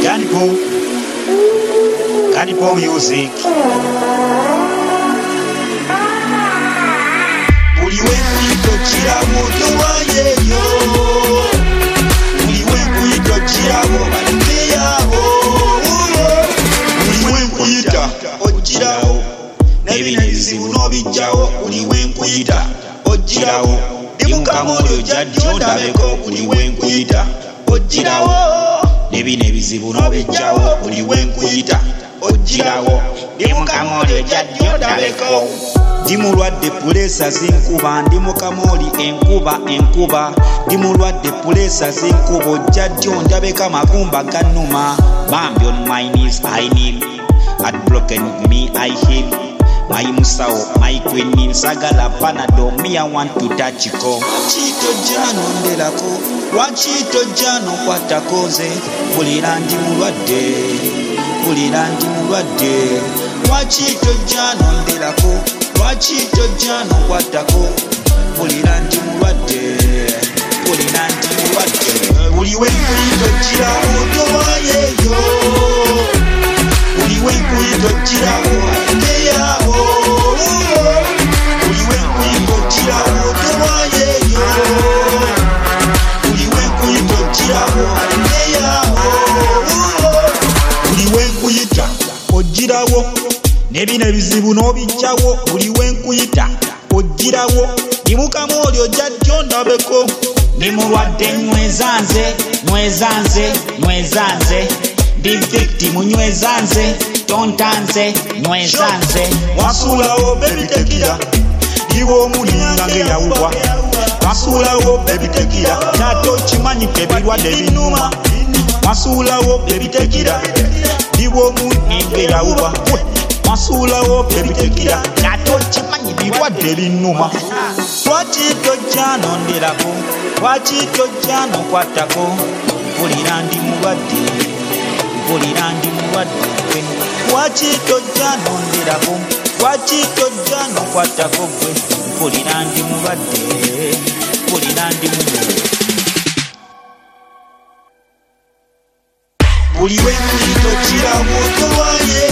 Canipo music. Buli wenkuyita okirabo towayeyo, buli wenkuyita okirabo baleke yaabo, buli wenkuyita okirawo n'ebino ebizibu n'obijjawo, buli wenkuyita ogirawo dimukama olyo jjajja ondabeko, buli wenkuyita ogirawo n'ebino ebizibu n'obijjawo, buli wenkuyita ogirawo dimukama olyo jjajja ondabeko. Dimulwadde pulesa zinkuba ndi mukamoli enkuba dimulwadde pulesa zinkuba ojjajja ondabeka magumba gannuma. Bambi on my knees I kneel, had broken me I heal, my musawo my queen sagala panado me I want to touch ko. Wachito jano ndelako, wachito jano kwatako nze, pulira ndi mulwadde, pulira ndi mulwadde. Wachito jano ndelako, wachito jano kwatako, pulira ndi mulwadde, pulira ndi mulwadde. Buli wenkuyita okirabo towayeyo, buli wenkuyita okirabo baleke yaabo, buli wenkuyita okirabo towayeyo, buli wenkuyita okirabo baleke yaabo, buli wenkuyita ogirawo n'ebino ebizibu n'obijjawo, buli wenkuyita ogirawo dimukama olyo jjajja ondabeko. Ndimulwadde nywezanze ndi victim nywezanze tontanze nywezanze. Wasuulawo baby tekira ndiwo omulinga ng'eyawulwa, wasuulawo baby tekira taata okimanyi tebirwadde binuma, wasuulawo baby tekira ndiwo omulinga ng'eyawulwa, wasuulawo baby tekira taata okimanyi birwadde binuma. Wachito jano ndelako, wachito jano kwatako, mpulira ndi mulwadde, mpulira ndi mulwadde. Wachito jano ndelako, wachito jano kwatako gwe, mpulira ndi mulwadde, mpulira ndi mulwadde. Buli wenkuyita okirabo towayeyo,